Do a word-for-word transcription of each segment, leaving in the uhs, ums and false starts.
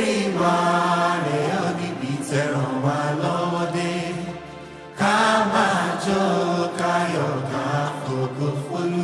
rí wá rẹ̀ ọ́ níbi tẹ̀ràn wá lọ́wọ́ dé. Ká máa jó káyọ̀ ká fògo fólú.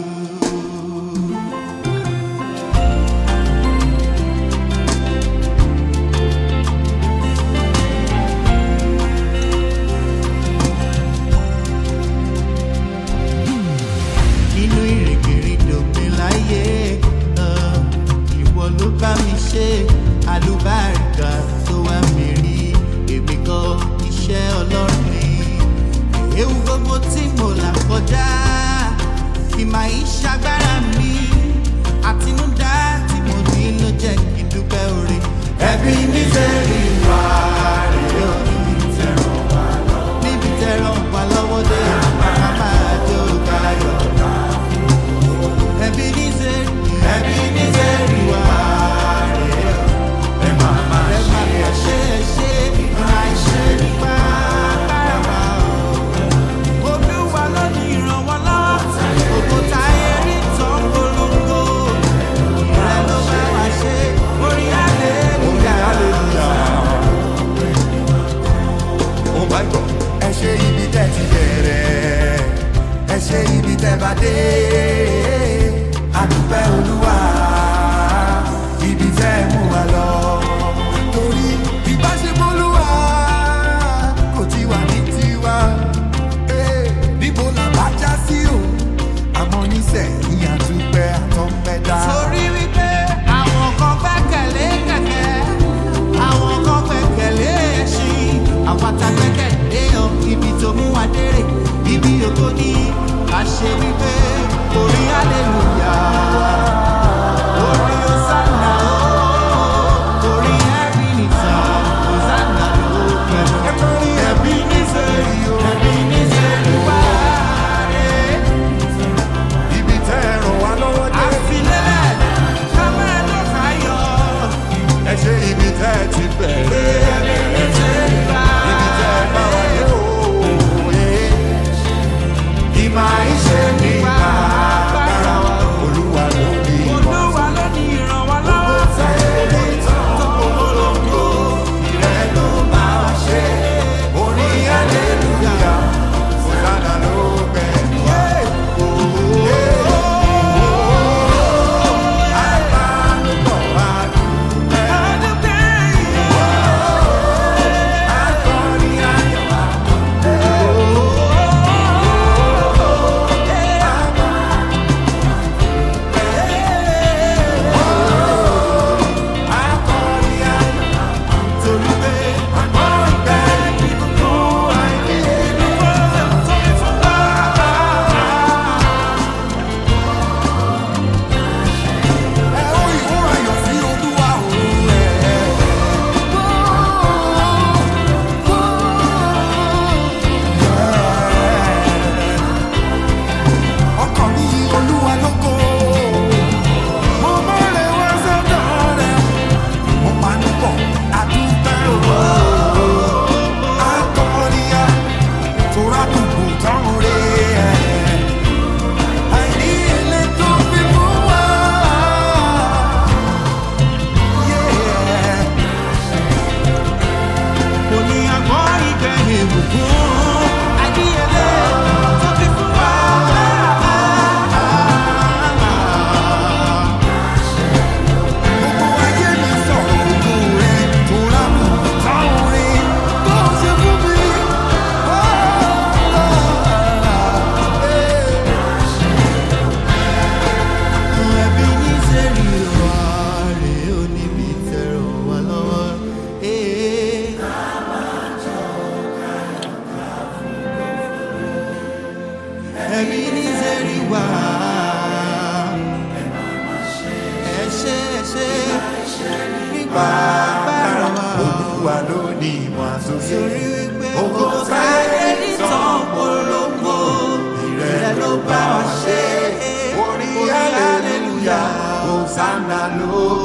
Inú ìrìnkèrindò mi láyé, ìwọ ló bá mi ṣe àlùbáríkà tó wá mi rí, èmi kọ́ iṣẹ́ Ọlọ́run ni. Ewu gbogbo tí mo là kọjá kì máa ń ṣagbára mi, àtinúdá tí mo ní ló jẹ́ kí n dúpẹ́ oore. Ẹbí nítorí wà rèé ò níbi tẹ̀ràn wá lọ́wọ́, níbi tẹ̀ràn wá lọ́wọ́ dé. Màmá àjò káyọ̀ ká fún ẹbí nítorí, ẹbí nítorí wà rèé ò. Ẹ máa máa ṣe ẹ ṣe ẹ ṣe máa ṣe nípa agbára wa o. Olúwa ló ní ìrànwọ́ lọ́wọ́, òkúta erí tán polongo. Ìrẹ́ ló bá wa ṣe orí hallelujah. Oh my God. Ẹ ṣe ibi tẹ́ ti bẹ̀rẹ̀, ẹ ṣe ibi tẹ́ bá dé. Adúpẹ́ Olúwa, ibi tẹ́ mú wa lọ. Torí ìbáṣepọ̀ Olúwa kò ti wà ní tiwa. Eh, níbo la bá já sí o? Àmọ́ nísẹ̀yìn àdúpẹ́ àtọ́pẹ́dá. Torí wípé àwọn kan gbẹ́kẹ̀lé kẹ̀kẹ́, àwọn kan gbẹ́kẹ̀lé ẹṣin, àwa tá gbẹ́kẹ̀lé ọ ibi tó mú wa dérè, ibi ògo ni a ṣe wípé orí hallelujah, orí hosanna o, orí ẹ̀rí nìtàn hosanna lókè. Ẹbí nítorí o, ẹbí nítorí wá rèé. Ibi tẹ́ ràn wá lọ́wọ́ dé. Àfilélẹ̀ ká máa lọ káyọ̀. Ẹ ṣe ibi tẹ́ ti bẹ̀rẹ̀. Ẹbí nítorí wá Ibi tẹ́ bá wà dé o. ìmọ̀ ìṣe nípa agbára wa. Olúwa ló ní ìmọ̀. Olúwa ló ní ìrànwọ́ lọ́wọ́. Ẹni tó polongo, ìrẹ́ ló bá wa ṣe. Orí hallelujah. Hosanna ló bẹ̀. Olúwa ló ní ìmọ̀ àtòyé. Ògo táyé ní tán polongo, ìrẹ́ ló bá wa ṣe. Orí hallelujah, Hosanna ló